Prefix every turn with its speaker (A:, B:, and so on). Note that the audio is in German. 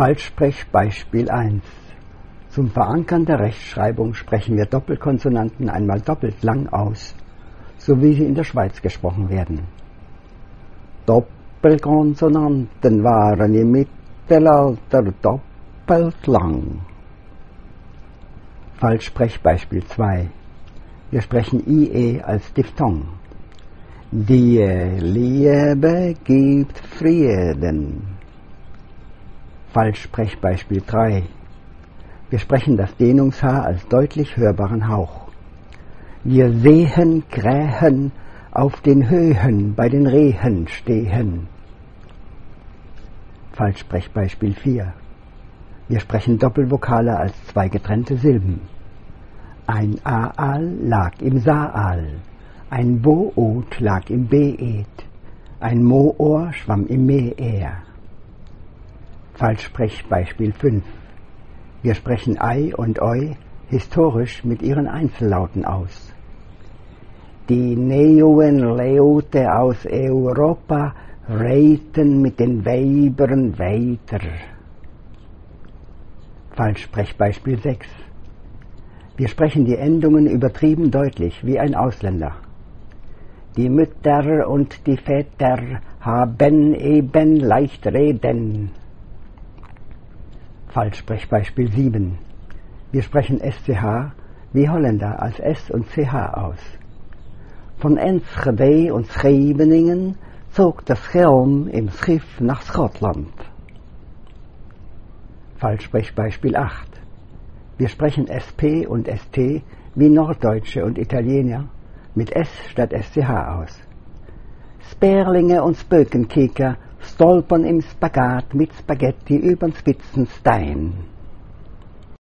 A: Falschsprechbeispiel 1. Zum Verankern der Rechtschreibung sprechen wir Doppelkonsonanten einmal doppelt lang aus, so wie sie in der Schweiz gesprochen werden. Doppelkonsonanten waren im Mittelalter doppelt lang. Falschsprechbeispiel 2. Wir sprechen IE als Diphthong. Die Liebe gibt Frieden. Falschsprechbeispiel 3. Wir sprechen das Dehnungs-H als deutlich hörbaren Hauch. Wir sehen Krähen auf den Höhen bei den Rehen stehen. Falschsprechbeispiel 4. Wir sprechen Doppelvokale als zwei getrennte Silben. Ein Aal lag im Saal, ein Boot lag im Beet, ein Moor schwamm im Meer. Falschsprechbeispiel 5. Wir sprechen Ei und Oi historisch mit ihren Einzellauten aus. Die neuen Leute aus Europa reiten mit den Weibern weiter. Falschsprechbeispiel 6. Wir sprechen die Endungen übertrieben deutlich, wie ein Ausländer. Die Mütter und die Väter haben eben leicht reden. Falschsprechbeispiel 7. Wir sprechen SCH wie Holländer als S und CH aus. Von Enschede und Scheveningen zog das Schelm im Schiff nach Schottland. Falschsprechbeispiel 8. Wir sprechen SP und ST wie Norddeutsche und Italiener mit S statt SCH aus. Sperlinge und Spökenkicker stolpern im Spagat mit Spaghetti übern Spitzenstein.